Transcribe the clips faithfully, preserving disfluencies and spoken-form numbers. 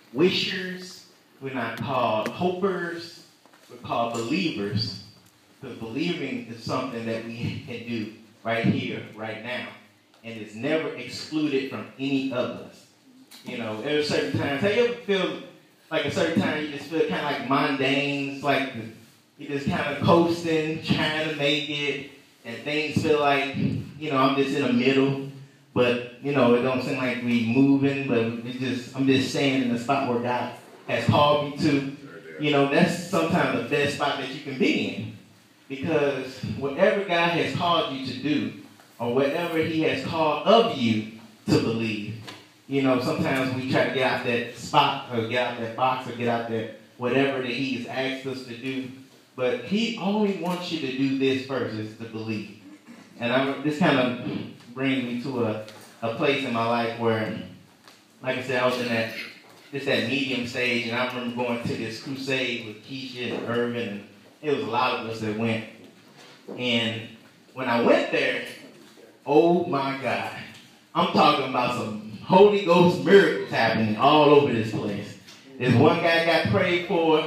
wishers. We're not called hopers. We're called believers. Because believing is something that we can do right here, right now. And it's never excluded from any of us. You know, there are certain times, have you ever feel like a certain time you just feel kind of like mundane, it's like you just kind of coasting, trying to make it, and things feel like, you know, I'm just in the middle, but, you know, it don't seem like we moving, but we just, I'm just staying in the spot where God has called me to. You know, that's sometimes the best spot that you can be in. Because whatever God has called you to do, or whatever he has called of you to believe, you know, sometimes we try to get out that spot or get out that box or get out that whatever that he has asked us to do. But he only wants you to do this first, is to believe. And I, this kind of brings me to a, a place in my life where, like I said, I was in that, just that medium stage, and I remember going to this crusade with Keisha and Irvin, and it was a lot of us that went. And when I went there, oh my God, I'm talking about some Holy Ghost miracles happening all over this place. This one guy got prayed for,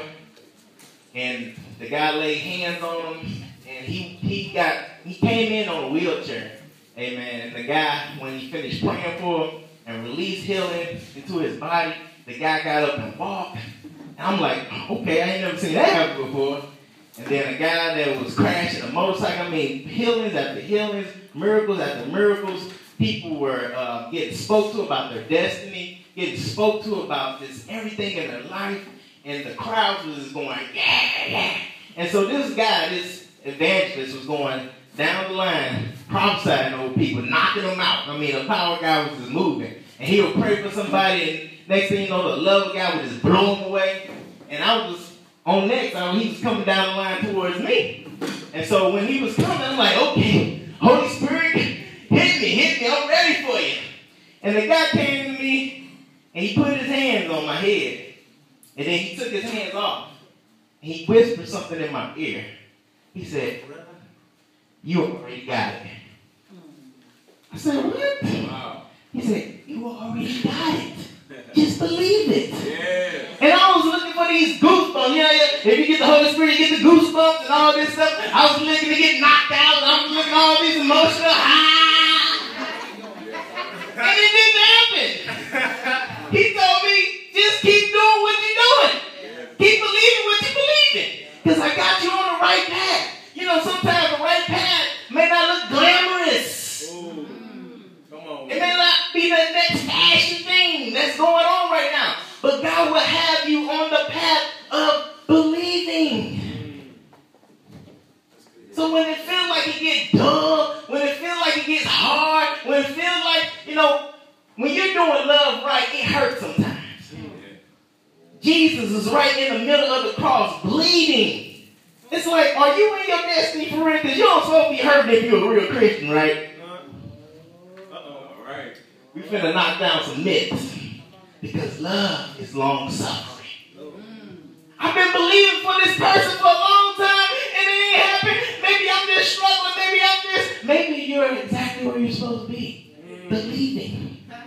and the guy laid hands on him, and he he got he came in on a wheelchair. Amen. And the guy, when he finished praying for him and released healing into his body, the guy got up and walked. And I'm like, okay, I ain't never seen that happen before. And then a guy that was crashing a motorcycle, I mean, healings after healings, miracles after miracles. People were uh, getting spoke to about their destiny, getting spoke to about just everything in their life, and the crowd was just going, yeah, yeah. And so this guy, this evangelist, was going down the line, prophesying over people, knocking them out. I mean, the power guy was just moving. And he would pray for somebody, and next thing you know, the love guy would just blow him away. And I was on next, I mean, he was coming down the line towards me. And so when he was coming, I'm like, okay, Holy Spirit, hit me, hit me, I'm ready for you. And the guy came to me, and he put his hands on my head. And then he took his hands off. And he whispered something in my ear. He said, brother, you already got it. I said, what? Wow. He said, you already got it. Just believe it. Yeah. And I was looking for these goosebumps. You know, if you get the Holy Spirit, you get the goosebumps and all this stuff. I was looking to get knocked out. I was looking at all these emotional highs. And it didn't happen. He told me, just keep doing what you're doing. Keep believing what you're believing. Because I got you on the right path. You know, sometimes the right path may not look glamorous. Ooh. Come on. It may not be the next fashion thing that's going on right now. But God will have you on the path of believing. So when it feels like it gets dull, when it feels like it gets hard, when it feels like, you know, when you're doing love right, it hurts sometimes. Jesus is right in the middle of the cross, bleeding. It's like, are you in your destiny for real? Because you don't supposed to be hurting if you're a real Christian, right? Uh-oh, all right. We finna knock down some myths. Because love is long-suffering. I've been believing for this person for a long time, and it ain't happened. Maybe I'm just struggling. Maybe I'm just... Maybe you're exactly where you're supposed to be. Believing.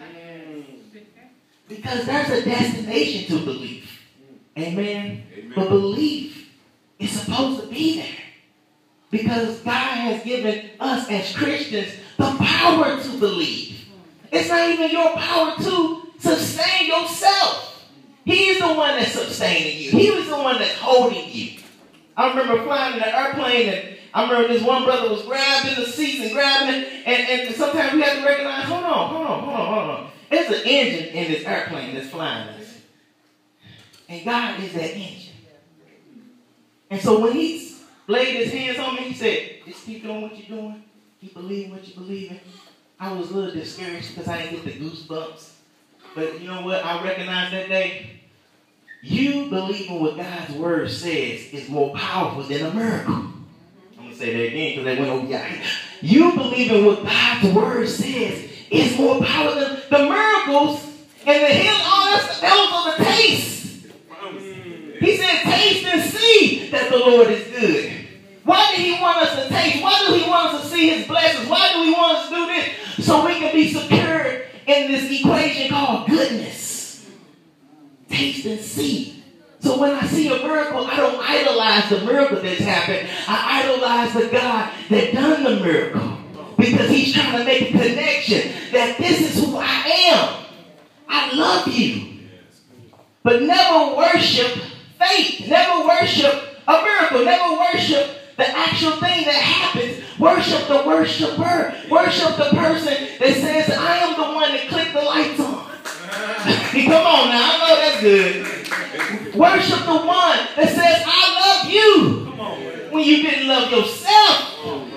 Because there's a destination to belief. Amen? Amen. But belief is supposed to be there. Because God has given us as Christians the power to believe. It's not even your power to sustain yourself. He's the one that's sustaining you. He was the one that's holding you. I remember flying in an airplane, and I remember this one brother was grabbing the seats and grabbing it, and, and sometimes we have to recognize, hold on, hold on, hold on, hold on. There's an engine in this airplane that's flying us. And God is that engine. And so when he laid his hands on me, he said, just keep doing what you're doing. Keep believing what you're believing. I was a little discouraged because I didn't get the goosebumps. But you know what? I recognized that day. You believing what God's word says is more powerful than a miracle. I'm going to say that again because they went over your. You believing what God's word says is more powerful than the miracles and the healing. All that, that was on the taste. He said, taste and see that the Lord is good. Why did he want us to taste? Why do he want us to see his blessings? Why do he want us to do this? So we can be secured in this equation called goodness. taste and see. So when I see a miracle, I don't idolize the miracle that's happened. I idolize the God that done the miracle. Because he's trying to make a connection that this is who I am. I love you. But never worship faith. Never worship a miracle. Never worship the actual thing that happens. Worship the worshiper. Worship the person that says, I am the one that clicked the lights on. Come on now. I know that's good. Worship the one that says, I love you. Come on, when you didn't love yourself.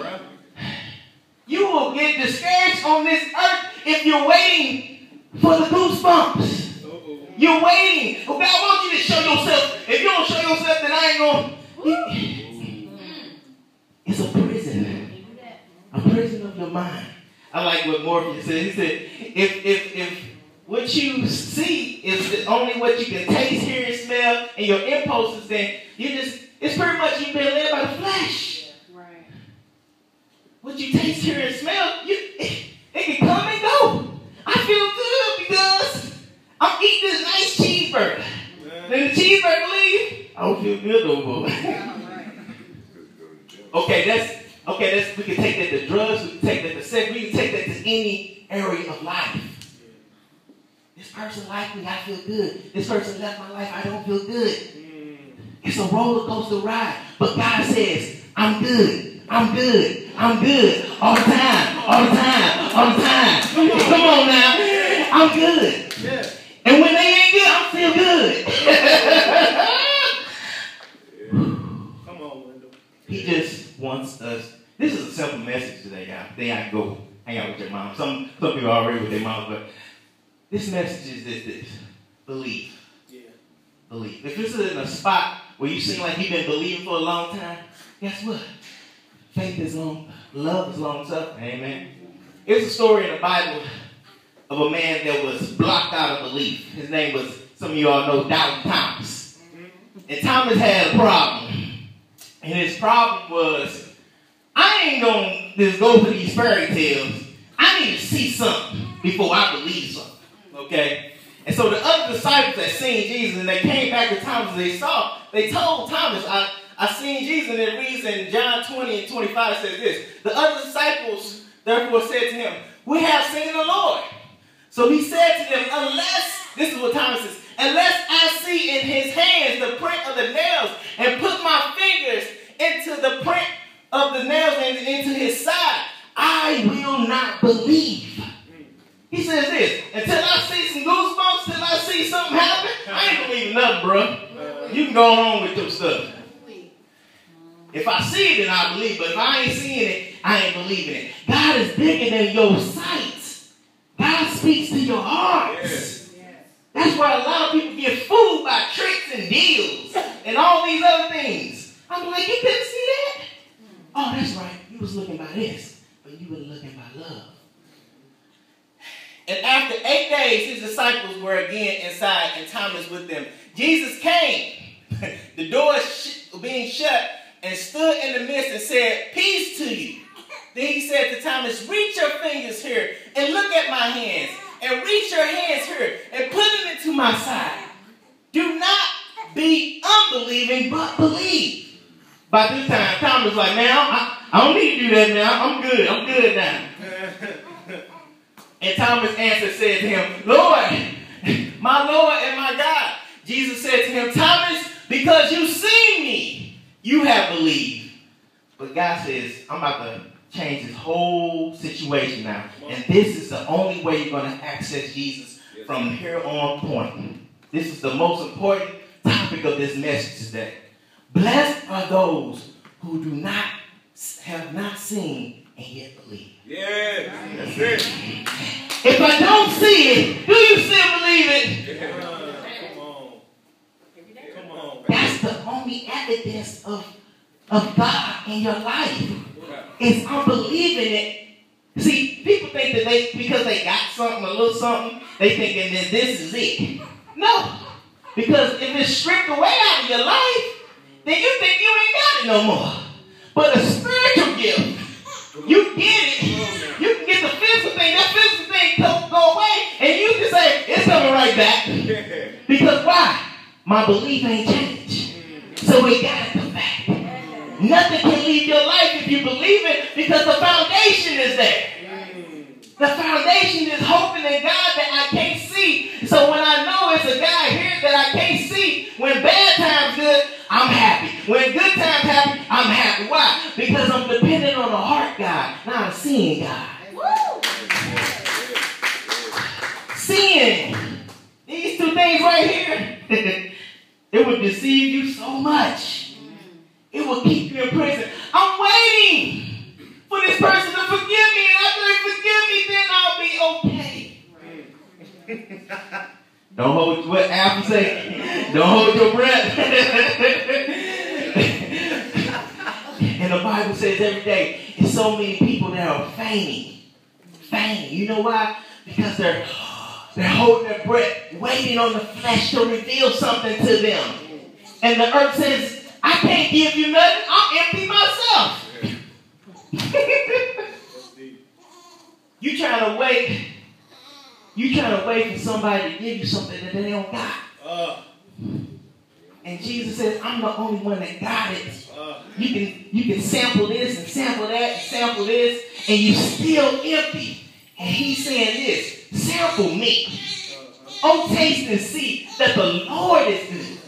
You will get discouraged on this earth if you're waiting for the goosebumps. Uh-oh. You're waiting. Well, God wants you to show yourself. If you don't show yourself, then I ain't going to. It's a prison. A prison of your mind. I like what Morpheus said. He said, if, if, if what you see is only what you can taste, hear, and smell, and your impulses, then you just, it's pretty much you've been led by the flesh. What you taste, hear, and smell, you, it, it can come and go. I feel good because I'm eating this nice cheeseburger. Then the cheeseburger leave, I don't feel good no more. okay, that's okay. That's we can take that to drugs. We can take that to sex. We can take that to any area of life. This person liked me, I feel good. This person left my life, I don't feel good. It's a roller coaster ride. But God says, I'm good. I'm good. I'm good. All the time. All the time. All the time. Come on now. I'm good. Yeah. And when they ain't good, I'm still good. Come on, Wendell. He just wants us. This is a simple message today, y'all. They gotta go hang out with your mom. Some some people are already with their mom, but this message is this, this. Believe. Yeah. Believe. If this is in a spot where you seem like you've been believing for a long time, guess what? Faith is long, love is long suffering. Amen. There's a story in the Bible of a man that was blocked out of belief. His name was, some of you all know, Doubting Thomas. And Thomas had a problem. And his problem was, I ain't going to just go for these fairy tales. I need to see something before I believe something. Okay? And so the other disciples that seen Jesus and they came back to Thomas and they saw, they told Thomas, I I seen Jesus, and it reads in John twenty and twenty-five says this. The other disciples therefore said to him, we have seen the Lord. So he said to them, unless, this is what Thomas says, unless I see in his hands the print of the nails and put my fingers into the print of the nails and into his side, I will not believe. He says this, until I see some goosebumps, until I see something happen, I ain't believing nothing, bro. You can go on with your stuff. If I see it, then I believe. But if I ain't seeing it, I ain't believing it. God is bigger than your sight. God speaks to your heart. Yes. Yes. That's why a lot of people get fooled by tricks and deals and all these other things. I'm like, you couldn't see that? Oh, that's right. You was looking by this, but you were looking by love. And after eight days, his disciples were again inside and Thomas with them. Jesus came, the doors sh- being shut, and stood in the midst and said, peace to you. Then he said to Thomas, reach your fingers here and look at my hands. And reach your hands here and put it into my side. Do not be unbelieving, but believe. By this time, Thomas was like, man, I, I don't need to do that now. I'm good. I'm good now. And Thomas answered, said to him, Lord, my Lord and my God. Jesus said to him, Thomas, because you see me, you have believed. But God says, I'm about to change this whole situation now. And this is the only way you're going to access Jesus from here on point. This is the most important topic of this message today. Blessed are those who do not have not seen and yet believe. Yes, that's it. If I don't see it, do you still believe it? Yeah. That's the only evidence of, of God in your life. Is unbelieving it. See, people think that they, because they got something, a little something, they thinking that this is it. No. Because if it's stripped away out of your life, then you think you ain't got it no more. But a spiritual gift, you get it. You can get the physical thing. That physical thing can go away, and you can say, it's coming right back. Because why? my belief ain't changed. So we got to come back. Nothing can leave your life if you believe it because the foundation is there. The foundation is hoping in God that I can't see. So when I know it's a guy here that I can't see, when bad times good, I'm happy. When good times happen, I'm happy. Why? Because I'm dependent on a heart God, not a seeing God. Seeing these two things right here, it would deceive you so much. It will keep you in prison. I'm waiting for this person to forgive me, and after they forgive me, then I'll be okay. Don't hold what Apple say. Don't hold your breath. And the Bible says every day, there's so many people that are feigning. Feigning. You know why? Because they're they're holding their breath, waiting on the flesh to reveal something to them. And the earth says, I can't give you nothing. I'm empty myself. You trying to wait. You trying to wait for somebody to give you something that they don't got. Uh, and Jesus says, I'm the only one that got it. Uh, you can you can sample this and sample that and sample this, and you still empty. And he's saying this, sample me. Oh, taste and see that the Lord is good.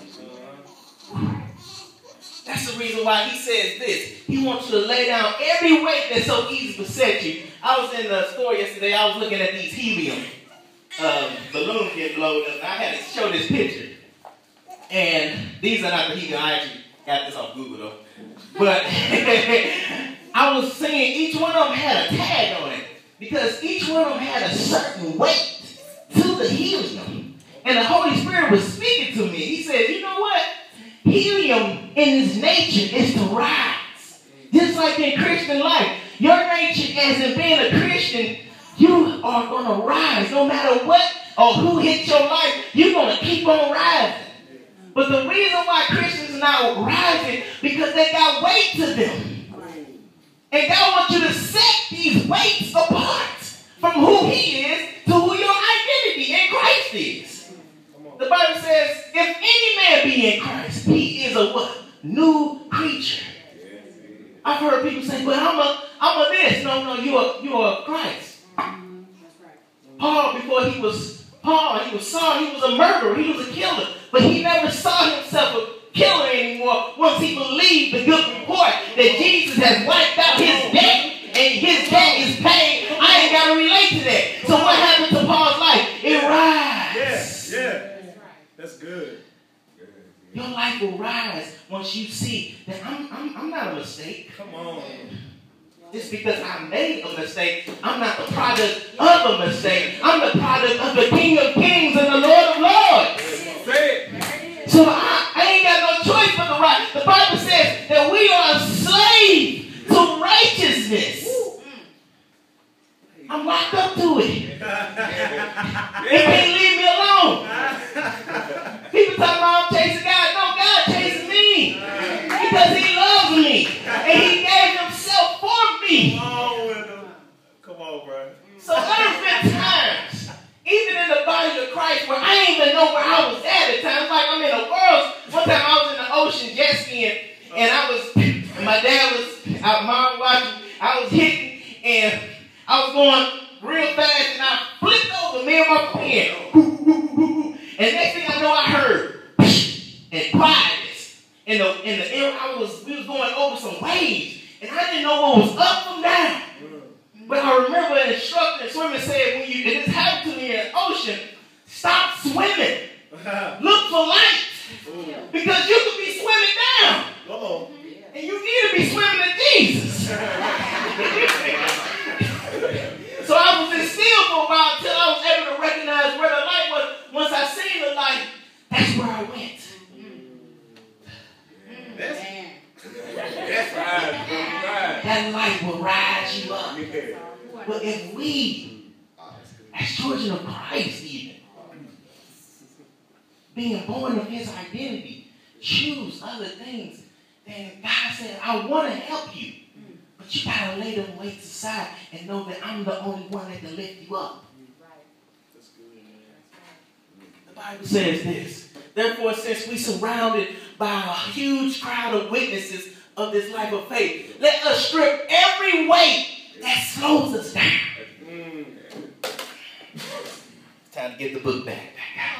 That's the reason why he says this. He wants you to lay down every weight that so easily beset you. I was in the store yesterday. I was looking at these helium uh, balloons getting blown up. And I had to show this picture. And these are not the helium. I actually got this off Google, though. But I was seeing each one of them had a tag on it. Because each one of them had a certain weight to the helium. And the Holy Spirit was speaking to me. He said, you know what? Helium in its nature is to rise. Just like in Christian life. Your nature as in being a Christian, you are going to rise. No matter what or who hits your life, you're going to keep on rising. But the reason why Christians are not rising, because they got weight to them. And God wants you to set these weights apart from who he is to who your identity in Christ is. The Bible says, if any man be in Christ, he is a what? New creature. I've heard people say, well, I'm a, I'm a this. No, no, you're a, you're a Christ. Paul, before he was Paul, he was Saul, he was a murderer, he was a killer. But he never saw himself a killer anymore once he believed the good report that Jesus has wiped out his debt and his debt is paid. I ain't got to relate to that. So what happened to Paul's life? It rise. Yes, yeah. That's good. Your life will rise once you see that I'm, I'm, I'm not a mistake. Come on. Just because I made a mistake, I'm not the product of a mistake. I'm the product of the King of Kings and the Lord of Lords. So I, I ain't got no choice but to rise. The Bible says that we are a slave to righteousness. I'm locked up to it. It can't leave me alone. People talk about I'm chasing God. No, God chases me. Because he loves me. And he gave himself for me. Come on, with him. Come on, bro. So there's been times, even in the body of Christ, where I didn't even know where I was at at times. Like I'm in the world. One time I was in the ocean jet skiing. And I was, and my dad was out mom watching. I was hitting. And I was going real fast, and I flipped over, me and my friend. And next thing I know, I heard and quietness. In the in the air, I was we was going over some waves, and I didn't know what was up from down. But I remember an instructor in swimming said, when you and this happened to me in the ocean, stop swimming. Look for light, because you could be swimming down. Uh-oh. And you need to be swimming to Jesus. So I was in still for a while until I was able to recognize where the light was. Once I seen the light, that's where I went. That's, that's right. That light will rise you up. But if we, as children of Christ even, being born of his identity, choose other things, then God said, I want to help you. But you got to lay them weights aside and know that I'm the only one that can lift you up. The Bible says this. Therefore, since we surrounded by a huge crowd of witnesses of this life of faith, let us strip every weight that slows us down. It's time to get the book back.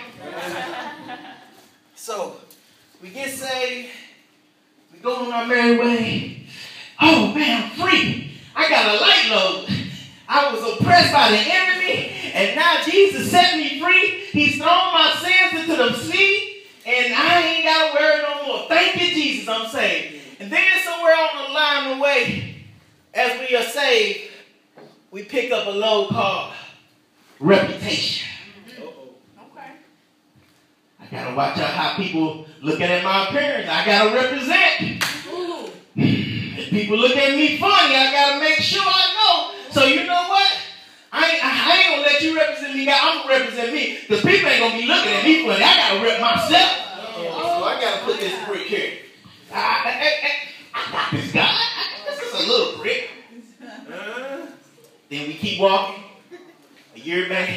So, we get saved. We go on our merry way. Oh, man, I'm free. I got a light load. I was oppressed by the enemy, and now Jesus set me free. He's thrown my sins into the sea, and I ain't got to worry no more. Thank you, Jesus, I'm saved. And then somewhere on the line of the way, as we are saved, we pick up a load called reputation. Okay. I got to watch out how people looking at my appearance. I got to represent. If people look at me funny, I got to make sure I know. So you know what? I ain't, I ain't going to let you represent me, God. I'm going to represent me. Because people ain't going to be looking at me funny. I got to rep myself. So I got to put this brick here. I, I, I, I got this guy. This is a little brick. Uh, then we keep walking. A year back.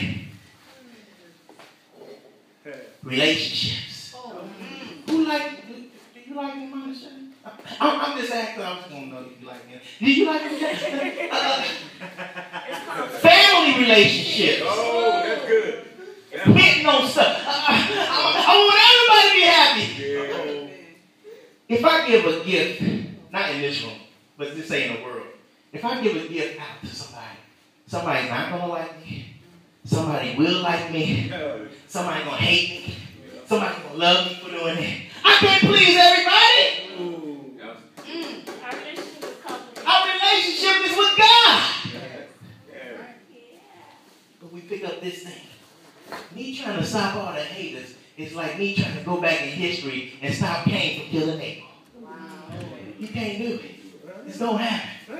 Relationships. Who like, do, do you like me, Mama Shay? I'm, I'm just asking. I was going to know if you like me. Do you like me? Uh, family relationships. Oh, that's good. That's Hitting on stuff. Uh, I, I want everybody to be happy. Yeah. If I give a gift, not in this room, but just say in the world, if I give a gift out to somebody, somebody's not going to like me. Somebody will like me. Somebody's going to hate me. Somebody's going to love me for doing it. I can't please everybody. Ooh. Mm. Our relationship is complicated. Our relationship is with God. Yeah. But we pick up this thing. Me trying to stop all the haters is like me trying to go back in history and stop Cain from killing Abel. Wow. You can't do it. It's going to happen.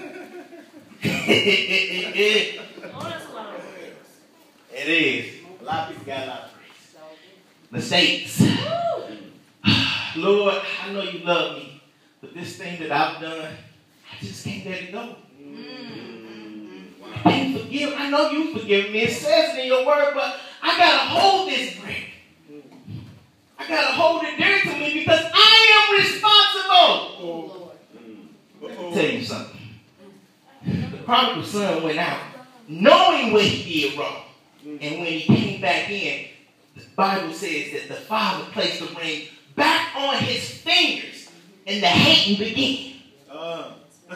Oh, that's a lot of words. It is. A lot of people got a lot of praise. Mistakes. Lord, I know you love me, but this thing that I've done, I just can't let it go. Mm-hmm. I can't forgive. I know you forgive me. It says it in your word, but I got to hold this brick. I got to hold it dear to me because I am responsible. Oh. Let me tell you something. The prodigal son went out knowing what he did wrong. And when he came back in, the Bible says that the father placed the ring back on his fingers and the hating began. Uh.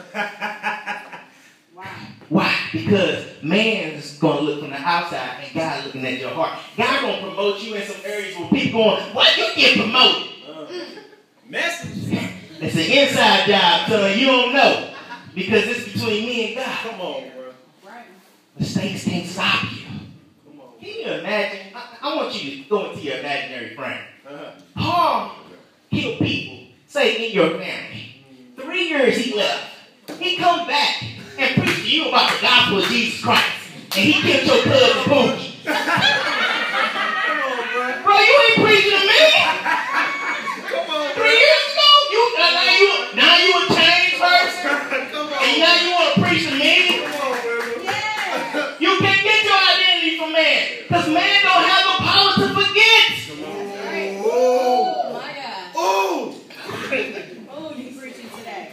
Wow. Why? Because man's going to look from the outside and God looking at your heart. God going to promote you in some areas where people going, why you get promoted? Uh. Message. It's an inside job, son. You don't know. Because it's between me and God. Come on, bro. Right. Mistakes can't stop you. Come on. Can you imagine? I, I want you to go into your imaginary frame. Uh-huh. Paul killed people, say in your family. Three years he left. He come back and preach to you about the gospel of Jesus Christ. And he killed your cousin Pookie. Come on, bro. Bro, you ain't preaching to me. Come on, bro. Three years ago, you uh, now you now you a changed person. Come on. And now you want to preach to me? Come on, bro. Yes. You can't get your identity from man. Because man don't have the power to forget. Right. Oh. Oh, my God. Oh. Oh, you preaching today.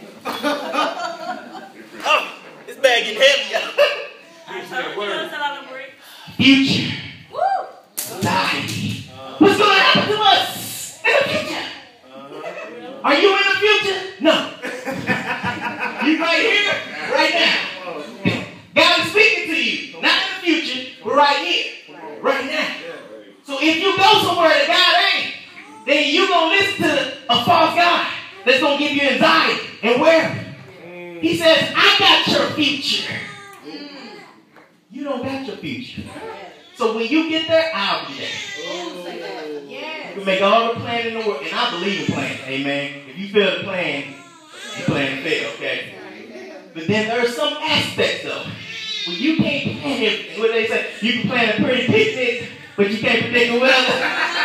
Oh, this bag getting heavy, y'all. I told you it's a lot of work. Future. Woo. Life. What's going to happen to us in the future? Uh-huh. Are you in the future? No. You right here, right now. God is speaking to you. Not in the future, but right here, right now. So if you go somewhere that God ain't, then you're going to listen to a false God that's going to give you anxiety and worry. He says, I got your future. You don't got your future. So when you get there, I'll be there. Oh. You Yes. can make all the plan in the world, and I believe in plan. Amen. If you fail to plan, you plan to fail, okay? But then there are some aspects though where you can't plan everything. What they say, you can plan a pretty picnic, but you can't predict the weather.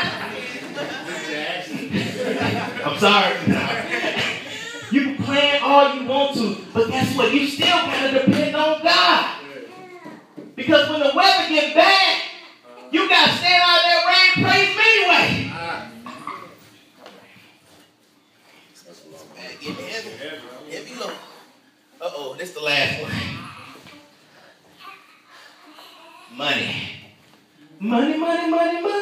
I'm sorry. You can plan all you want to, but guess what? You still gotta depend on God. Because when the weather gets bad, you gotta stand out there rain, praise him anyway. Money, money, money, money.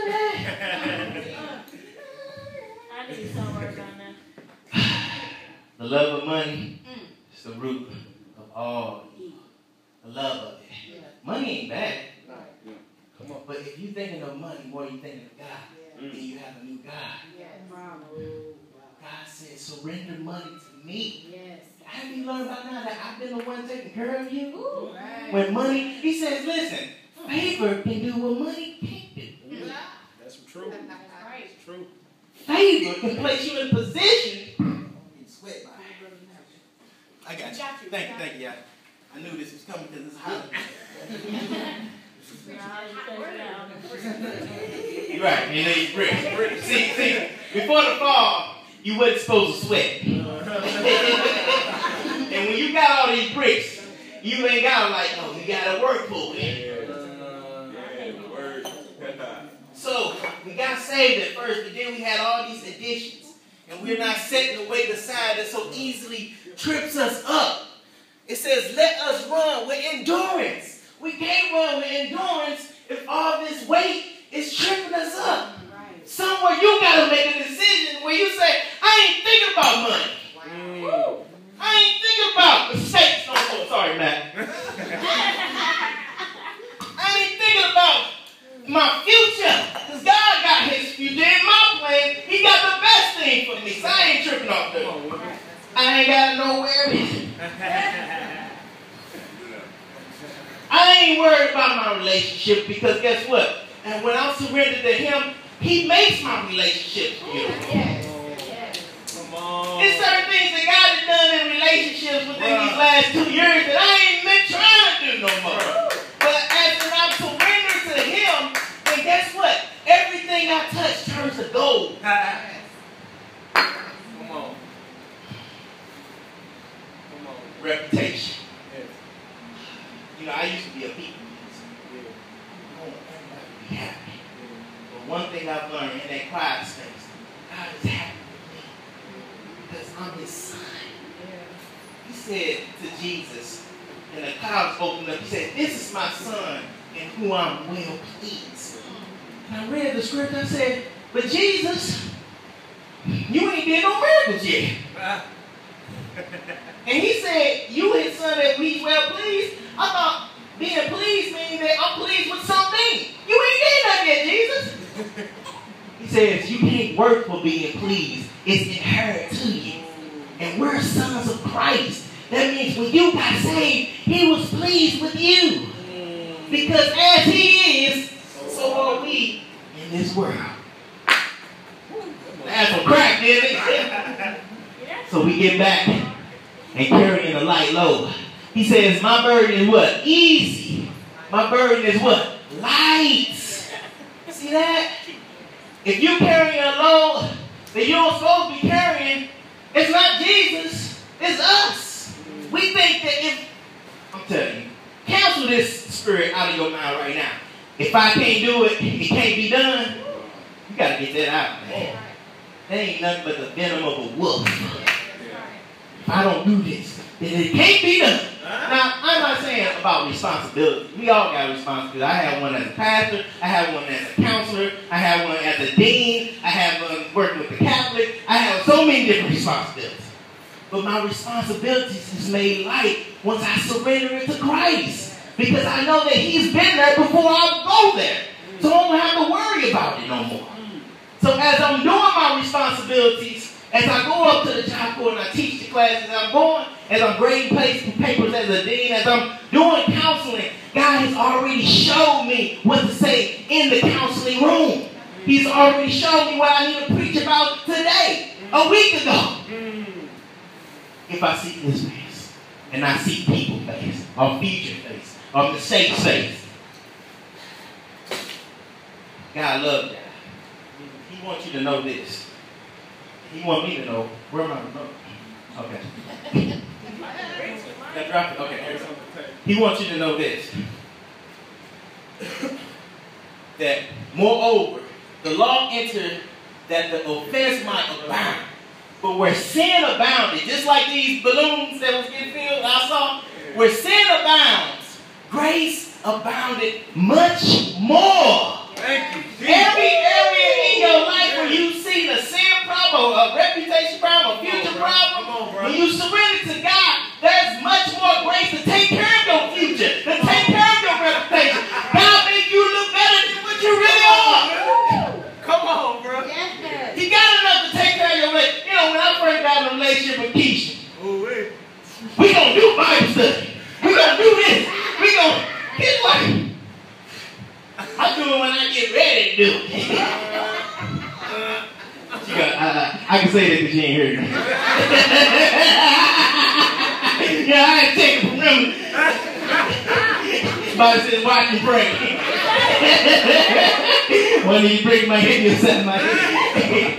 I need some work on that. The love of money is the root of all evil. The love of it. Money ain't bad. Come on. But if you're thinking of money more than you're thinking of God, then you have a new God. God said, surrender money to me. Have you learned by now that I've been the one taking care of you? Ooh, right. When money, he says, listen, favor can do what money can't do. That's true. Right. That's true. Favor can place you in position. Sweat, I got you. Thank you, thank you. Yeah. I knew this was coming because it's hot. You're right. You know, you bricks. See, see, before the fall, you wasn't supposed to sweat. And when you got all these bricks, you ain't got them like, no, you got to work for it. So, we got saved at first, but then we had all these additions. And we're not setting the weight aside that so easily trips us up. It says, let us run with endurance. We can't run with endurance if all this weight is tripping us up. Right. Somewhere you got to make a decision where you say, I ain't thinking about money. Wow. I ain't thinking about mistakes no more. Sorry, Matt. I ain't thinking about my future. Because God got his future in my plan. He got the best thing for me. So I ain't tripping off that. I ain't got no worries. I ain't worried about my relationship because guess what? And when I'm surrendered to him, he makes my relationships beautiful. Yes. Yes. Come on. There's certain things that God has done in relationships within these last two years that I ain't been trying to do no more. But as I'm surrendered to him, then guess what? Everything I touch turns to gold. Come on. Come on. Reputation. Yes. You know, I used to be a people pleaser. I want everybody to be happy. But one thing I've learned in that quiet space, God is happy with me because I'm his son. He said to Jesus, and the clouds opened up, he said, this is my son in whom I'm well pleased. And I read the script, I said, but Jesus, you ain't did no miracles yet. And he said, you his son that we well pleased. I thought being pleased means that I'm pleased with something. You ain't did nothing yet, Jesus. He says, you can't work for being pleased. It's inherent to you. And we're sons of Christ. That means when you got saved, he was pleased with you. Because as he is, so are we in this world. That's some crack, didn't it? So we get back and carrying a light load. He says, my burden is what? Easy. My burden is what? Light. See that? If you're carrying a load that you're supposed to be carrying, it's not Jesus, it's us. We think that if, I'm telling you, cancel this spirit out of your mind right now. If I can't do it, it can't be done. You got to get that out, man. That ain't nothing but the venom of a wolf. If I don't do this, then it can't be done. Now, I'm not saying about responsibility. We all got responsibility. I have one as a pastor. I have one as a counselor. I have one as a dean. I have one working with the Catholic. I have so many different responsibilities. But my responsibilities is made light once I surrender it to Christ. Because I know that he's been there before I go there. So I don't have to worry about it no more. So as I'm doing my responsibilities, as I go up to the job board and I teach the classes, I'm going, as I'm grading papers as a dean, as I'm doing counseling, God has already showed me what to say in the counseling room. He's already shown me what I need to preach about today, a week ago. If I seek his face, and I seek people's face, or future face, or mistakes face, God loves that. He wants you to know this. He wants me to know. Where am I? Okay. That drop it. Okay. He wants you to know this. That moreover, the law entered that the offense might abound. But where sin abounded, just like these balloons that was getting filled, I saw, where sin abounds, grace abounded much more. Thank you. Jesus. Every area in your life where you see the sin problem, a reputation problem, a future Come on, problem, Come on, bro. when you surrender to God, there's much more grace to take care of your future, to take care of your reputation. God make you look better than what you really are. Come on, bro. Yes. He got enough to take care of your relationship. You know, when I first got in a relationship with Keisha, Oh, wait. we gonna do Bible study. We gonna do this. We gonna, guess what? I do it when I get ready to do it. She got, uh, I can say that because she ain't heard me. Yeah, I had to take it from them. Bible says, watch and pray. When you break my head, you set my head.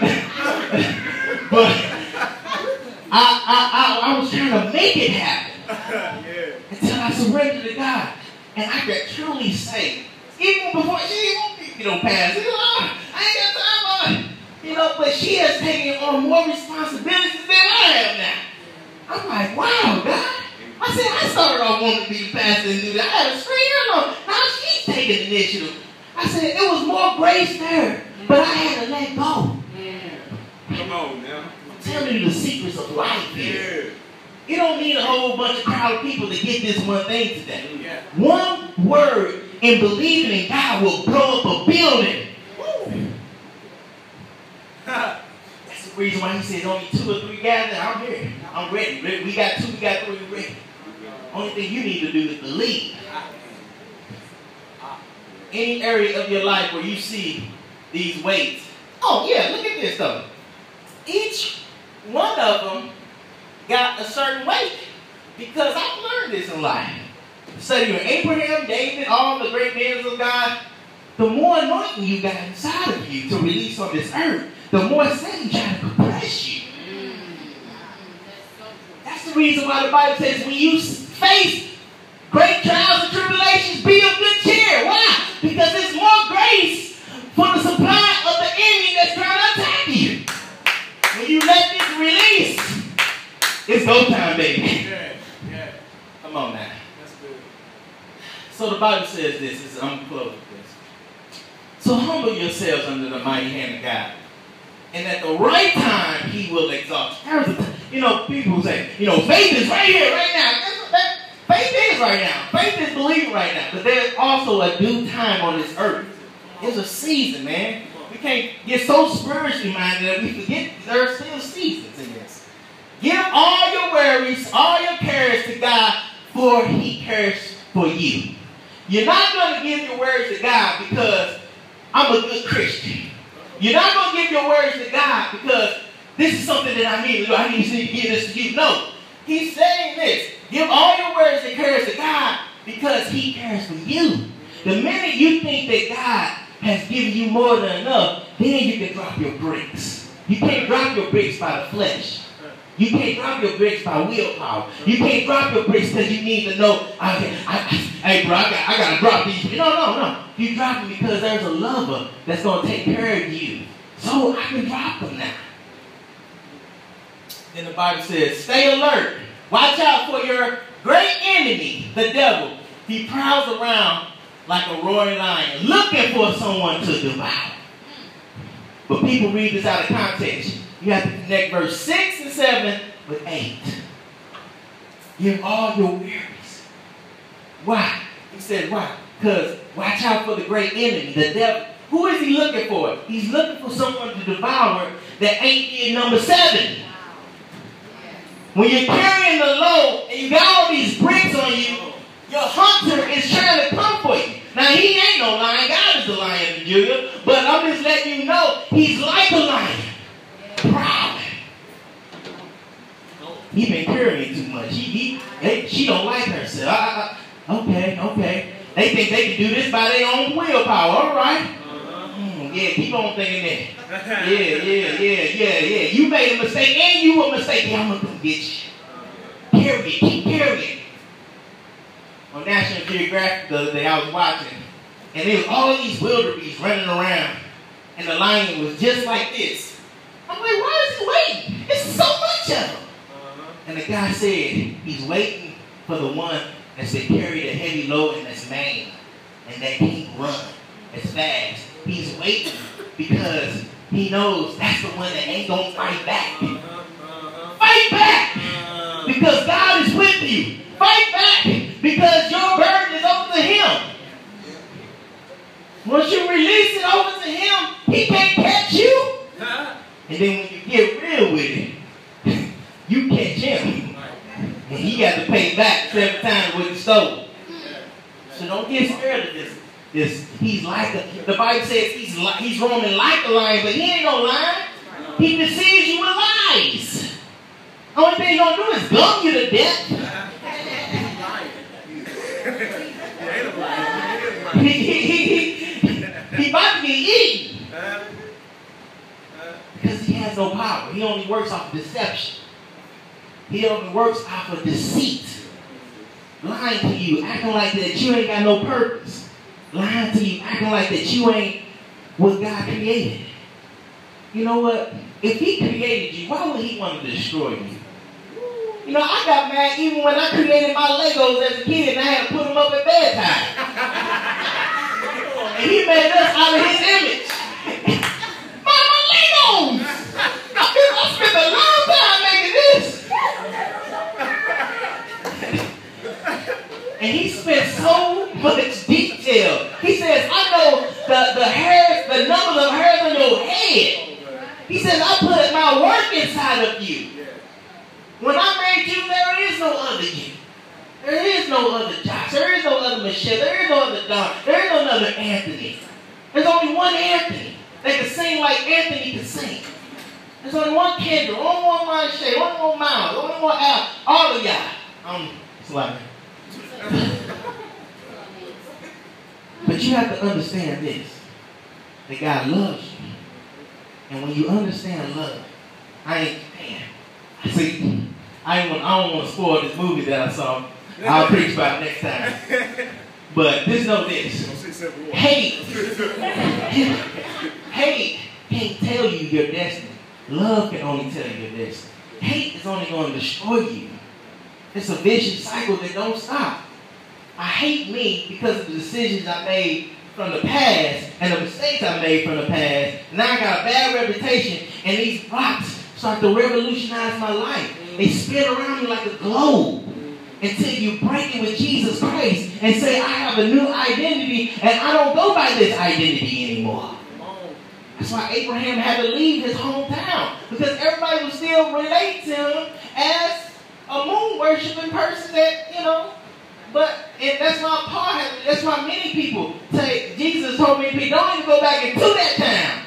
But I, I, I, I was trying to make it happen. Yeah. Until I surrendered to God. And I could truly say, even before she even, you know, passed, you know, I ain't got time on it. You know, but she has taken on more responsibilities than I have now. I'm like, wow, God. I said, I started off wanting to be the pastor and do that. I had a three year old. Now she's taking initiative. I said, it was more grace there, but I had to let go. Come on now. I'm telling you the secrets of life here. Yeah. You don't need a whole bunch of crowd of people to get this one thing today. Yeah. One word in believing in God will blow up a building. That's the reason why he says only two or three gathered. I'm here. I'm ready. We got two, we got three, we're ready. Only thing you need to do is believe. Any area of your life where you see these weights. Oh yeah, look at this though. Each one of them got a certain weight. Because I've learned this in life. Studying Abraham, David, all the great men of God, the more anointing you got inside of you to release on this earth, the more Satan trying to compress you. That's the reason why the Bible says when you face great trials and tribulations, be of good cheer. Why? Because there's more grace for the supply of the enemy that's trying to attack you. When you let this release, it's go time, baby. Yeah. Yeah. Come on now. That's good. So the Bible says this. Is, I'm close with this. So humble yourselves under the mighty hand of God. And at the right time, he will exalt you. There's a, you know, people say, you know, faith is right here, right now. That's what that, faith is right now. Faith is believing right now. But there's also a due time on this earth. There's a season, man. We can't get so spiritually minded that we forget there are still seasons in this. Give all your worries, all your cares to God, for he cares for you. You're not going to give your worries to God because I'm a good Christian. You're not going to give your worries to God because this is something that I need to do. I need to give this to you. No. He's saying this. Give all your worries and cares to God because he cares for you. The minute you think that God has given you more than enough, then you can drop your bricks. You can't drop your bricks by the flesh. You can't drop your bricks by willpower. You can't drop your bricks because you need to know, I, I, I, hey bro, I got, I got to drop these. No, no, no. You drop them because there's a lover that's going to take care of you. So I can drop them now. Then the Bible says, stay alert. Watch out for your great enemy, the devil. He prowls around like a roaring lion, looking for someone to devour. But people read this out of context. You have to connect verse six and seven with eight. Give all your worries. Why? He said, why? Because watch out for the great enemy, the devil. Who is he looking for? He's looking for someone to devour that ain't in number seven. When you're carrying the load and you got all these bricks on you, your hunter is trying to come for you. Now, he ain't no lion. God is the lion, Julia. But I'm just letting you know, he's like a lion. Proud. He been carrying too much. He, he, they, she don't like herself. I, I, okay, okay. They think they can do this by their own willpower. All right. Mm, yeah, keep on thinking that. Yeah, yeah, yeah, yeah, yeah. You made a mistake and you were mistaken. I'm going to come get you. Carry it. Keep carrying it. On National Geographic the other day, I was watching. And there was all these wildebeest running around. And the lion was just like this. I'm like, why is he waiting? It's so much of them. And the guy said he's waiting for the one that's been carried a heavy load and that's maimed and that can't run as fast. He's waiting because he knows that's the one that ain't gonna fight back. Fight back because God is with you. Fight back because your burden is over to him. Once you release it over to him, he can't catch you. And then when you get real with it, you catch him. And he got to pay back seven times what he stole. So don't get scared of this. This he's like a, the Bible says he's like, he's roaming like a lion, but he ain't no lion. He deceives you with lies. Only thing he's gonna do is gum you to death. he, he, he, he, he about to get eaten. Because he has no power. He only works off of deception. He only works off of deceit. Lying to you, acting like that you ain't got no purpose. Lying to you, acting like that you ain't what God created. You know what? If he created you, why would he want to destroy you? You know, I got mad even when I created my Legos as a kid and I had to put them up at bedtime. And he made us out of his image. My, my Legos! I, feel, I spent a long time making this. And he spent so much detail. He says, I know the, the hairs, the numbers of hairs on your head. He says, I put my work inside of you. When I made you, there is no other you. There is no other Josh. There is no other Michelle. There is no other Don. There is no other Anthony. There's only one Anthony that can sing like Anthony can sing. There's only one Kendra, only one Monche, only one Miles, only one Al. All of y'all. Um, it's like But you have to understand this. That God loves you. And when you understand love, I ain't, man. See, I, ain't want, I don't want to spoil this movie that I saw. I'll preach about it next time. But just know this. Hate. Hate can't tell you your destiny. Love can only tell you your destiny. Hate is only going to destroy you. It's a vicious cycle that don't stop. I hate me because of the decisions I made from the past and the mistakes I made from the past. Now I got a bad reputation and these rocks start to revolutionize my life. They spin around me like a globe until you break it with Jesus Christ and say, I have a new identity and I don't go by this identity anymore. That's why Abraham had to leave his hometown because everybody would still relate to him as a moon worshiping person that, you know, but and that's why Paul had, that's why many people say, Jesus told me, don't even go back into that town.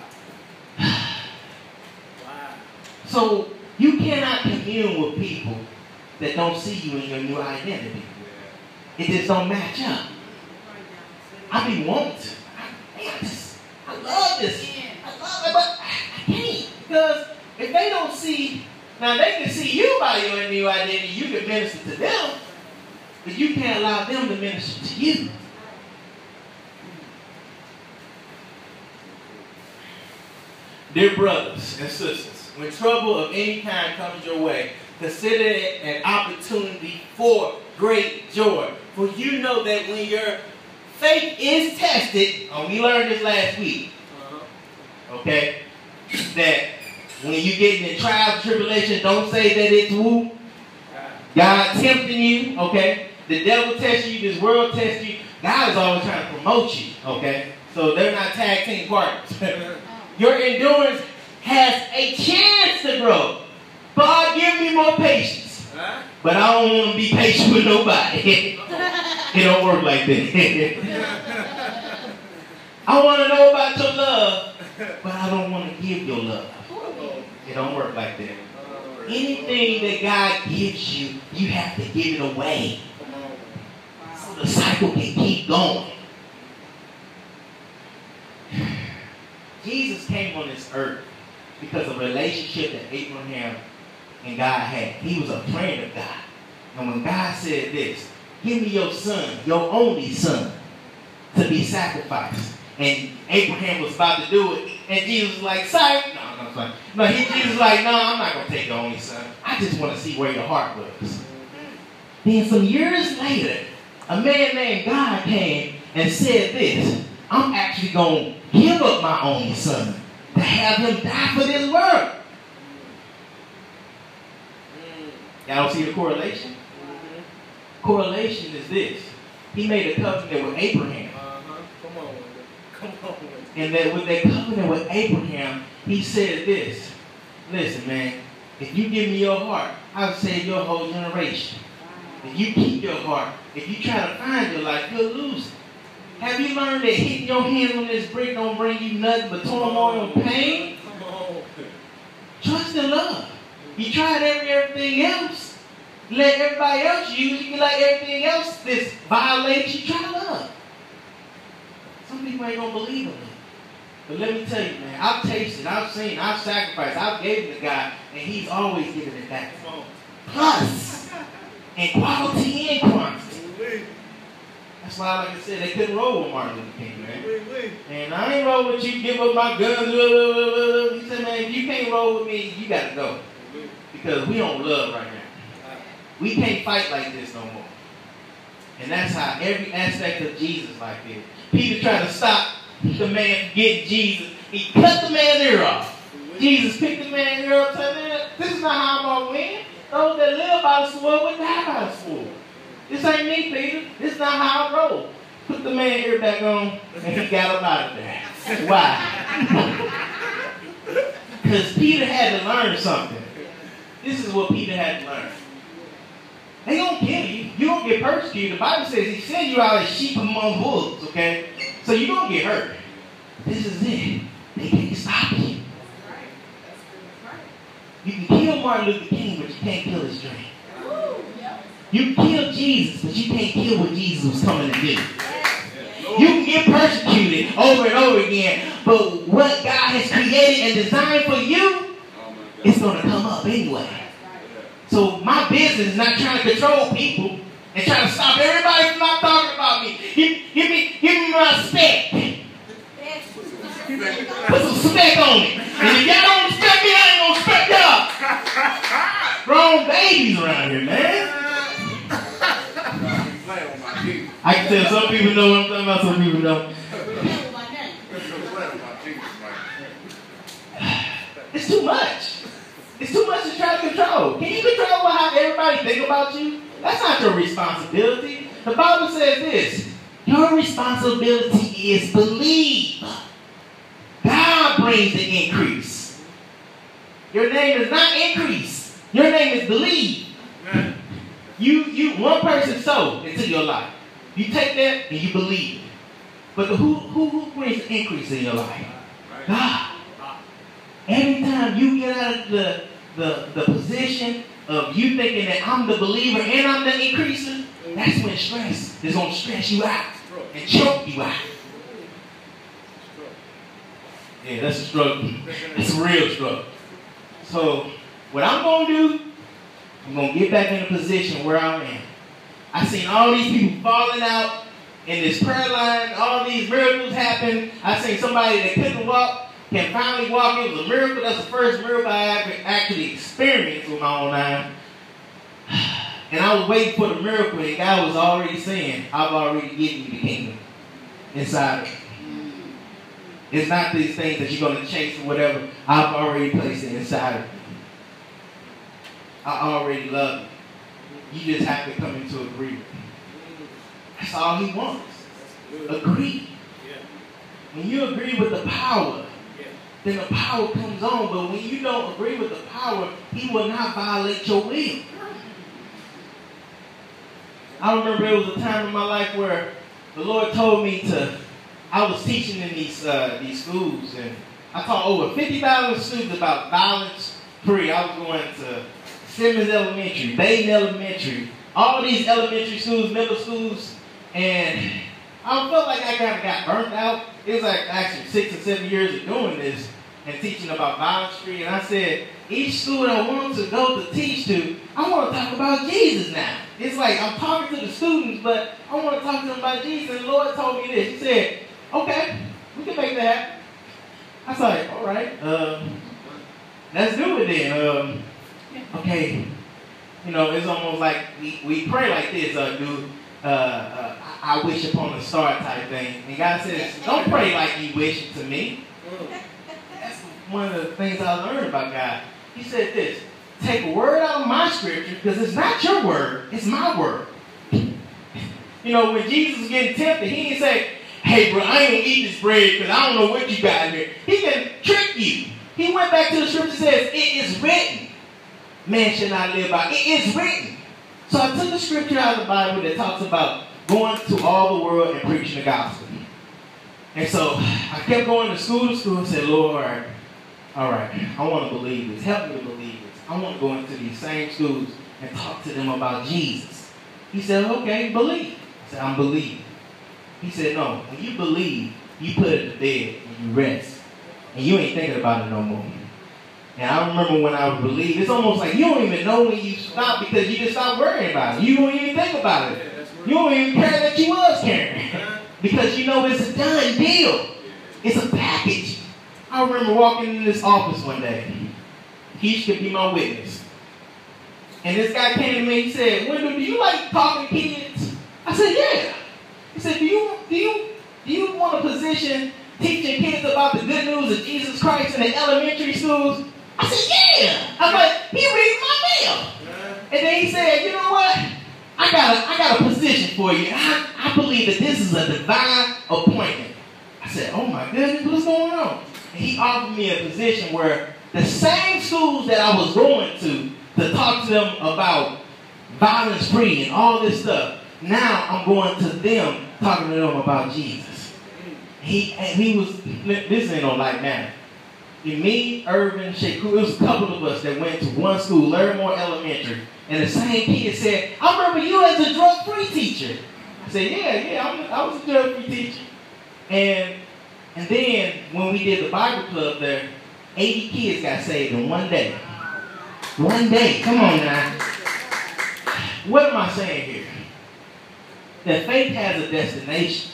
So you cannot commune with people that don't see you in your new identity. It just don't match up. I be wanting to. I, I, just, I love this. I love it, but I can't. Because if they don't see, now they can see you by your new identity, you can minister to them, but you can't allow them to minister to you. Dear brothers and sisters, when trouble of any kind comes your way, consider it an opportunity for great joy. For you know that when your faith is tested, and we learned this last week, okay, that when you get in trials and tribulations, don't say that it's woo. God tempting you, okay? The devil tests you, this world tests you. God is always trying to promote you, okay? So they're not tag team partners. Your endurance has a chance to grow. God, give me more patience. But I don't want to be patient with nobody. It don't work like that. I want to know about your love, but I don't want to give your love. It don't work like that. Anything that God gives you, you have to give it away. So the cycle can keep going. Jesus came on this earth because of a relationship that Abraham and God had. He was a friend of God. And when God said this, give me your son, your only son, to be sacrificed. And Abraham was about to do it. And Jesus was like, sorry. No, no, sorry. No, he, Jesus was like, no, I'm not going to take your only son. I just want to see where your heart was. Then some years later, a man named God came and said this: I'm actually going to give up my only son to have him die for this world. Y'all don't see the correlation? Correlation is this. He made a covenant with Abraham. Uh-huh. Come on. Come on. And that with that covenant with Abraham, he said this: listen, man, if you give me your heart, I'll save your whole generation. If you keep your heart, if you try to find your life, you'll lose it. Have you learned that hitting your hands on this brick don't bring you nothing but turmoil and pain? Come on. Trust and love. You tried every, everything else. Let everybody else use you. You let everything else this violates you. Try love. Some people ain't gonna believe in it. But let me tell you, man, I've tasted, I've seen, I've sacrificed, I've given to God, and He's always giving it back. Plus, in quality and quantity. That's why, like I said, they couldn't roll with Martin Luther King, man. And I ain't roll with you, give up my guns. He said, man, if you can't roll with me, you got to go. Because we don't love right now. We can't fight like this no more. And that's how every aspect of Jesus like this. Peter tried to stop the man from getting Jesus. He cut the man's ear off. Jesus picked the man's ear up and said, man, this is not how I'm going to win. Those that live by the sword will die by the sword. This ain't me, Peter. This is not how I roll. Put the man's ear back on, and he got up out of there. Why? Because Peter had to learn something. This is what Peter had to learn. They gonna kill you. You gonna get persecuted. The Bible says He sends you out as sheep among wolves, okay? So you gonna get hurt. This is it. They can't stop you. You can kill Martin Luther King, but you can't kill his dream. You can kill Jesus, but you can't kill what Jesus was coming to do. You can get persecuted over and over again, but what God has created and designed for you, it's going to come up anyway. So my business is not trying to control people and trying to stop everybody from not talking about me. Give, give me, give me my respect. Put some respect on me. And if y'all don't respect me, I ain't gonna respect y'all. Grown babies around here, man. I can tell some people know what I'm talking about, some people don't. It's too much. It's too much to try to control. Can you control how everybody think about you? That's not your responsibility. The Bible says this: your responsibility is believe. God brings the increase. Your name is not increase. Your name is believe. You, you, one person sow into your life. You take that and you believe. But the, who, who, who brings the increase in your life? God. Every time you get out of the, the, the position of you thinking that I'm the believer and I'm the increaser, that's when stress is going to stress you out and choke you out. Yeah, that's a struggle. It's a real struggle. So, what I'm going to do, I'm going to get back in a position where I am. I seen all these people falling out in this prayer line. All these miracles happen. I seen somebody that couldn't walk can finally walk. It was a miracle. That's the first miracle I ever actually experienced with my own eyes. And I was waiting for the miracle, and God was already saying, I've already given you the kingdom inside of it. It's not these things that you're going to chase or whatever. I've already placed it inside of you. I already love you. You just have to come into agreement. That's all He wants. Agree. When you agree with the power, then the power comes on. But when you don't agree with the power, He will not violate your will. I remember there was a time in my life where the Lord told me to, I was teaching in these uh, these schools, and I taught over fifty thousand students about violence free. I was going to Simmons Elementary, Baden Elementary, all these elementary schools, middle schools, and I felt like I kind of got burnt out. It was like actually six or seven years of doing this and teaching about violence free, and I said, each school that I want to go to teach to, I want to talk about Jesus now. It's like I'm talking to the students, but I want to talk to them about Jesus. And the Lord told me this. He said, okay, we can make that happen. I was like, all right, um, let's do it then. Um, okay, You know, it's almost like we, we pray like this, uh, do uh, uh, I wish upon a star type thing. And God says, don't pray like you wish it to me. That's one of the things I learned about God. He said this, take a word out of my scripture, because it's not your word, it's my word. You know, when Jesus was getting tempted, he didn't say, hey, bro, I ain't going to eat this bread because I don't know what you got in here. He can trick you. He went back to the scripture and says, it is written. Man shall not live by. It is written. So I took the scripture out of the Bible that talks about going to all the world and preaching the gospel. And so I kept going to school to school and said, Lord, all right, I want to believe this. Help me to believe this. I want to go into these same schools and talk to them about Jesus. He said, okay, believe. I said, I'm believing. He said, no, when you believe, you put it to bed and you rest. And you ain't thinking about it no more. And I remember when I would believe, it's almost like you don't even know when you stop because you just stop worrying about it. You don't even think about it. You don't even care that you was caring. Because you know it's a done deal. It's a package. I remember walking in this office one day. He could be my witness. And this guy came to me and said, Wendell, do you like talking to kids? I said, yeah. He said, do you, do you, do you want a position teaching kids about the good news of Jesus Christ in the elementary schools? I said, yeah. I was like, he read my mail. And then he said, you know what? I got a, I got a position for you. I, I believe that this is a divine appointment. I said, oh my goodness, what's going on? And he offered me a position where the same schools that I was going to to talk to them about violence free and all this stuff, now I'm going to them talking to them about Jesus. He and he was, this ain't no light matter. Me, Irvin, Shakur, it was a couple of us that went to one school, Larimore Elementary, and the same kid said, I remember you as a drug-free teacher. I said, yeah, yeah, I'm, I was a drug-free teacher. And and then when we did the Bible club there, eighty kids got saved in one day. One day, come on now. What am I saying here? That faith has a destination,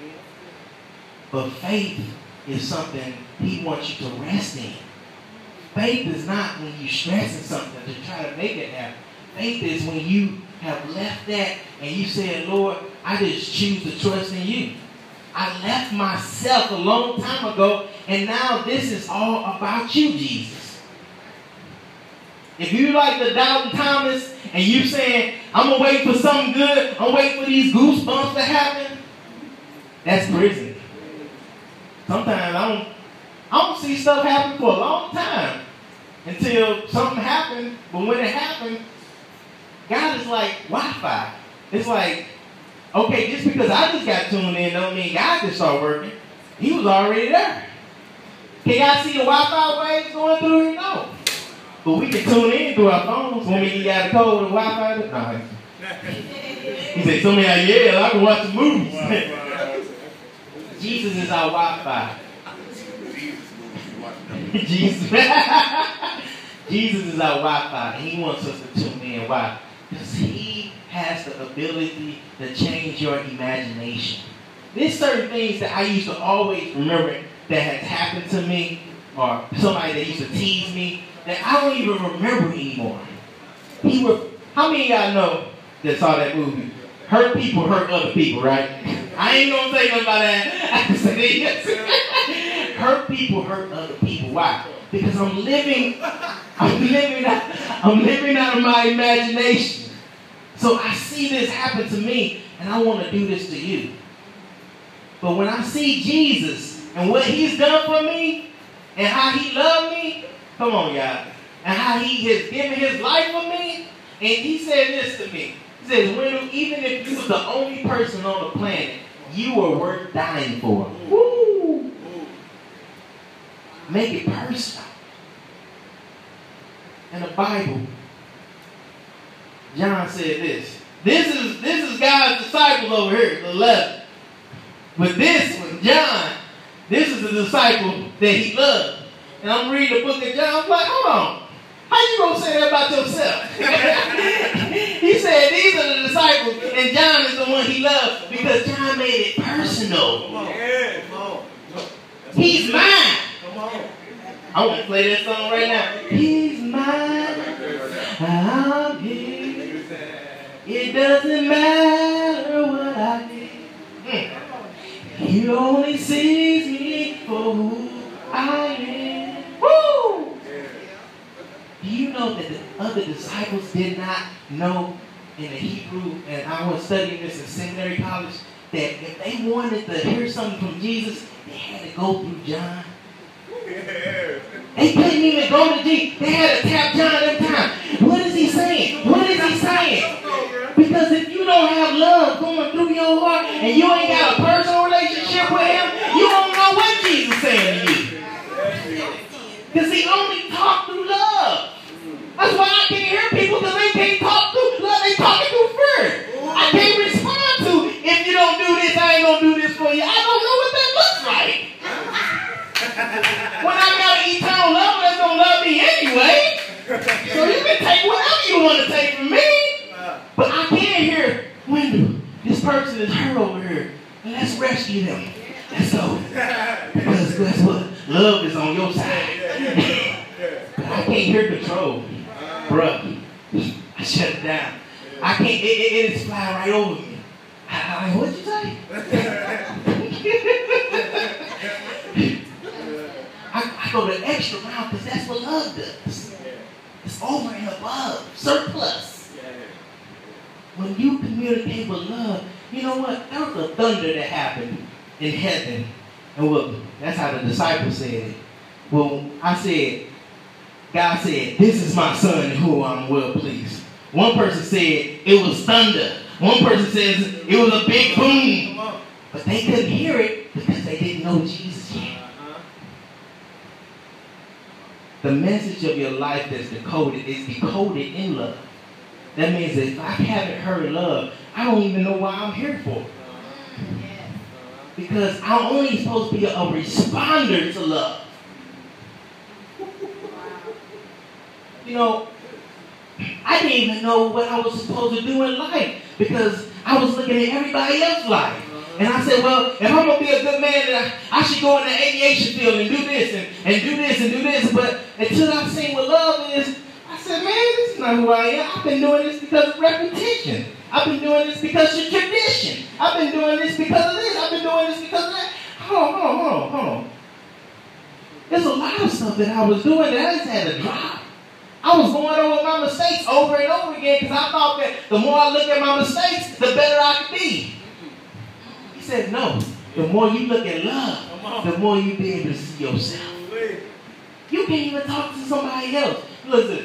but faith is something he wants you to rest in. Faith is not when you're stressing something to try to make it happen. Faith is when you have left that and you said, Lord, I just choose to trust in you. I left myself a long time ago, and now this is all about you, Jesus. If you like the Doubting Thomas and you saying, I'm going to wait for something good, I'm waiting for these goosebumps to happen, that's prison. Sometimes I don't, I don't see stuff happen for a long time until something happened, but when it happened, God is like Wi-Fi. It's like, okay, just because I just got tuned in don't mean God just started working. He was already there. Can y'all see the Wi-Fi waves going through here? No. But we can tune in through our phones when we got a code of Wi-Fi. No. He said, somebody like, yeah, I can watch the movies. Jesus is our Wi-Fi. Jesus. Jesus is our Wi-Fi, and he wants us to tune in. Why? Because he has the ability to change your imagination. There's certain things that I used to always remember that has happened to me, or somebody that used to tease me, that I don't even remember anymore. He were, how many of y'all know that saw that movie? Hurt people hurt other people, right? I ain't gonna say nothing about that. I can say yes. Hurt people hurt other people. Why? Because I'm living, I'm living out, I'm living out of my imagination. So I see this happen to me, and I want to do this to you. But when I see Jesus and what he's done for me, and how he loved me, come on, y'all, and how he has given his life for me, and he said this to me. He says, Wendell, even if you were the only person on the planet, you were worth dying for. Woo! Make it personal. In the Bible, John said this. This is this is God's disciple over here, the eleven. But this one, John, this is the disciple that he loved. And I'm reading the book of John. I'm like, hold on. How you going to say that about yourself? He said these are the disciples, and John is the one he loved because John made it personal. Come on. Yeah, come on. He's mine. Come on. I want to play that song right now. He's mine. I'm his. It doesn't matter what I did. Mm. He only sees me for who I am. Woo! Do you know that the other disciples did not know in the Hebrew, and I was studying this in seminary college, that if they wanted to hear something from Jesus, they had to go through John. They couldn't even go to Jesus. They had to tap John every time. What is he saying? What is he saying? Because if you don't have love going through your heart and you ain't got a personal relationship with him, you don't know what Jesus is saying to you. Because he only talked through love. That's why I can't hear people, because they can't talk through love. They talking through fear. I can't respond to, if you don't do this, I ain't going to do this for you. I don't know what that looks like. When I got an eternal love that's going to love me anyway. So you can take whatever you want to take from me. But I can't hear, Wendell, this person is hurt over here. Let's rescue them. Let's go. Because guess what? Love is on your side. But I can't hear control. Bruh, I shut it down. I can't, it, it, it is flying right over me. I, I, what'd you say? I, I go the extra round because that's what love does. It's over and above, surplus. When you communicate with love, you know what? There was a thunder that happened in heaven. And well, that's how the disciples said it. Well, I said, God said, this is my son in whom I'm well pleased. One person said it was thunder. One person says it was a big boom. But they couldn't hear it because they didn't know Jesus yet. The message of your life that's decoded is decoded in love. That means that if I haven't heard love, I don't even know why I'm here for. Because I'm only supposed to be a, a responder to love. You know, I didn't even know what I was supposed to do in life because I was looking at everybody else's life. And I said, well, if I'm going to be a good man, then I, I should go in the aviation field and do this and, and do this and do this. But until I've seen what love is, I said, man, this is not who I am. I've been doing this because of repetition. I've been doing this because of tradition. I've been doing this because of this. I've been doing this because of that. Hold on, hold on, hold on, hold on. There's a lot of stuff that I was doing that I just had to drop. I was going over my mistakes over and over again because I thought that the more I look at my mistakes, the better I could be. He said, no. The more you look at love, the more you be able to see yourself. You can't even talk to somebody else. Listen.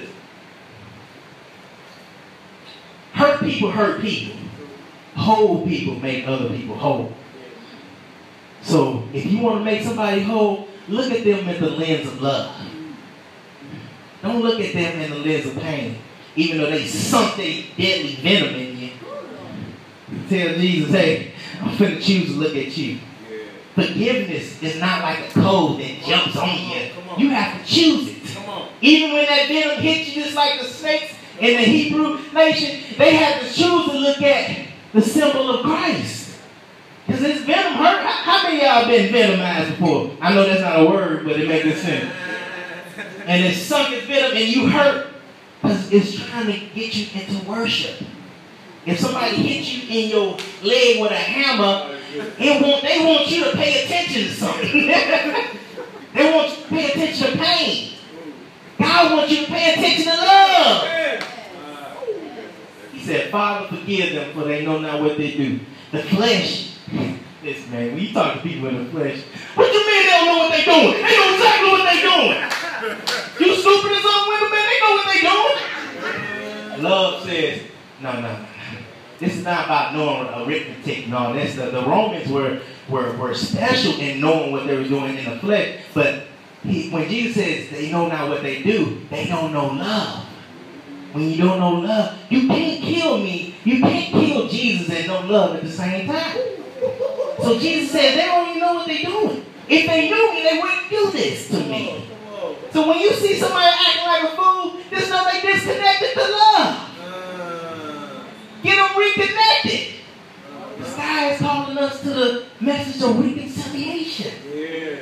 Hurt people hurt people. Whole people make other people whole. So if you want to make somebody whole, look at them in the lens of love. Don't look at them in the lens of pain, even though they sunk their deadly venom in you. Tell Jesus, hey, I'm finna choose to look at you. Forgiveness is not like a code that jumps on you. You have to choose it. Even when that venom hits you, just like the snakes in the Hebrew nation, they had to choose to look at the symbol of Christ. Because this venom hurt. How many of y'all been venomized before? I know that's not a word, but it makes sense. And it sunk its venom and you hurt because it's trying to get you into worship. If somebody hits you in your leg with a hammer, it want, they want you to pay attention to something. They want you to pay attention to pain. God wants you to pay attention to love. He said, Father, forgive them, for they know not what they do. The flesh. Listen, man, when you talk to people in the flesh, what you mean they don't know what they're doing? They know exactly what they're doing. You stupid or something with them, man, they know what they're doing. Love says, no, no, no. This is not about knowing arithmetic. No, that's the, the Romans were, were, were special in knowing what they were doing in the flesh. But he, when Jesus says they know not what they do, they don't know love. When you don't know love, you can't kill me. You can't kill Jesus and know love at the same time. So Jesus said they don't even know what they're doing. If they knew me, they wouldn't do this to me. So when you see somebody acting like a fool, just know they disconnected to love. Get them reconnected. The sky is calling us to the message of reconciliation. Yes.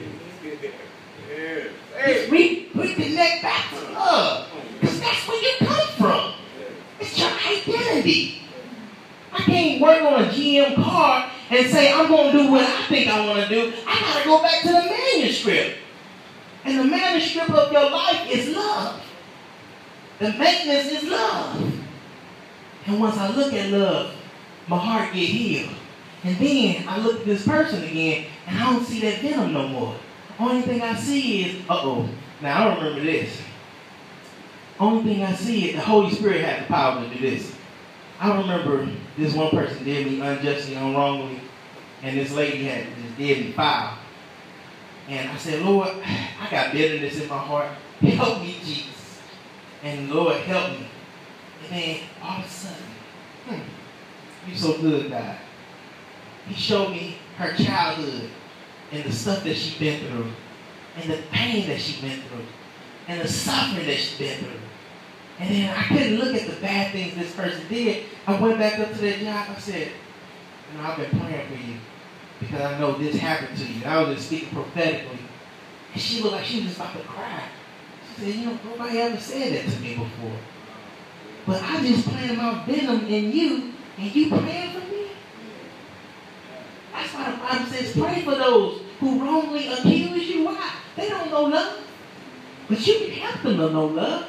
Yes. Just re- reconnect back to love. Because that's where you come from. It's your identity. handy. I can't work on a G M car and say I'm going to do what I think I want to do. I got to go back to the manuscript. And the manuscript of your life is love. The maintenance is love. And once I look at love, my heart get healed. And then I look at this person again, and I don't see that venom no more. Only thing I see is, uh-oh. Now, I don't remember this. Only thing I see is the Holy Spirit had the power to do this. I remember this one person did me unjustly, unwrongly, and this lady had just did me foul. And I said, Lord, I got bitterness in my heart. Help me, Jesus. And Lord, help me. And then all of a sudden, hmm, you're so good, God. He showed me her childhood and the stuff that she'd been through and the pain that she'd been through and the suffering that she'd been through. And then I couldn't look at the bad things this person did. I went back up to that job. I said, you know, I've been praying for you because I know this happened to you. And I was just speaking prophetically. And she looked like she was just about to cry. She said, you know, nobody ever said that to me before. But I just planted my venom in you, and you praying for me? That's why the Bible says, pray for those who wrongly accuse you. Why? They don't know love. But you can help them to know love.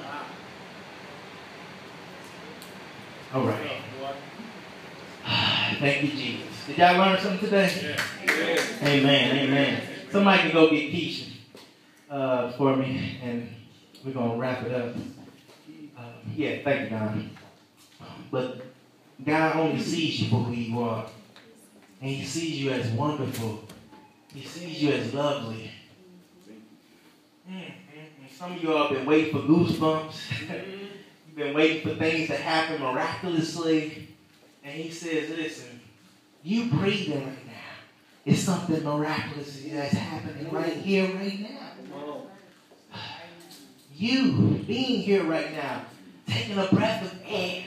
All right. Thank you, Jesus. Did y'all learn something today? Yeah. Amen. Amen. Somebody can go get Keisha uh, for me, and we're going to wrap it up. Uh, yeah, thank you, God. But God only sees you for who you are. And He sees you as wonderful. He sees you as lovely. Mm-hmm. Some of you all have been waiting for goosebumps. You've been waiting for things to happen miraculously. And He says, listen, you breathing right now. It's something miraculous that's happening right here, right now. You being here right now, taking a breath of air.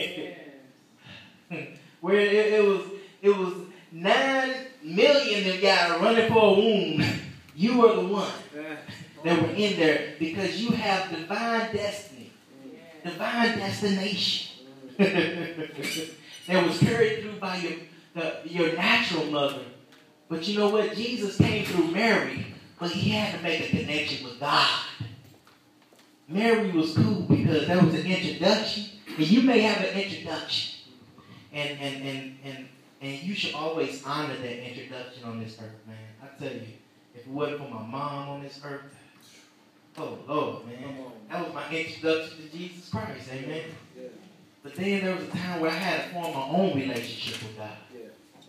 Where it, it was it was nine million that got running for a womb. You were the one that were in there because you have divine destiny, divine destination that was carried through by your the, your natural mother. But you know what? Jesus came through Mary, but He had to make a connection with God. Mary was cool because that was an introduction. And you may have an introduction. And and, and, and and you should always honor that introduction on this earth, man. I tell you, if it wasn't for my mom on this earth, oh Lord, man. That was my introduction to Jesus Christ, amen. Yeah. But then there was a time where I had to form my own relationship with God. Yeah.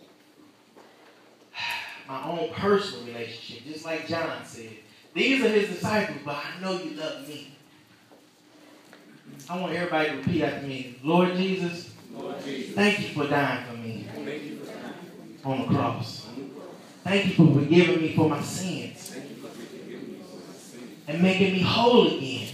My own personal relationship, just like John said. These are His disciples, but I know you love me. I want everybody to repeat after me. Lord Jesus, Lord Jesus, thank you for dying for me, thank you for dying for me on the cross. Thank you for forgiving me for my sins and making me whole again.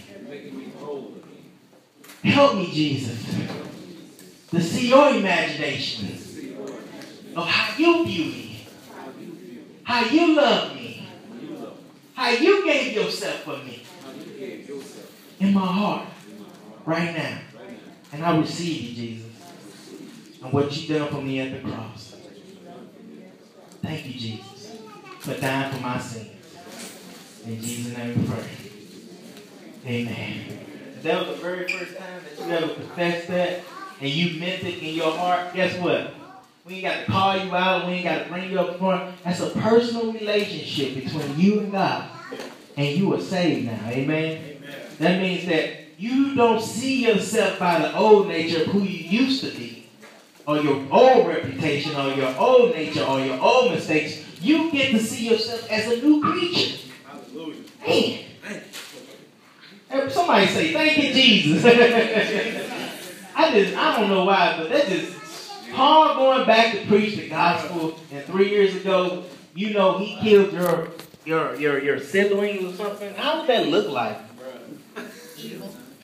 Help me, Jesus, to see your imagination of how you view me, how you love me, how you gave yourself for me in my heart. Right now. And I receive you, Jesus. And what you done for me at the cross. Thank you, Jesus, for dying for my sins. In Jesus' name we pray. Amen. If that was the very first time that you ever confessed that and you meant it in your heart, guess what? We ain't got to call you out. We ain't got to bring you up front. That's a personal relationship between you and God. And you are saved now. Amen? Amen. That means that you don't see yourself by the old nature of who you used to be, or your old reputation, or your old nature, or your old mistakes. You get to see yourself as a new creature. Hallelujah. Man. Somebody say, thank you, Jesus. I just, I don't know why, but that's just Paul going back to preach the gospel, and three years ago, you know, he killed your your your your siblings or something. How would that look like?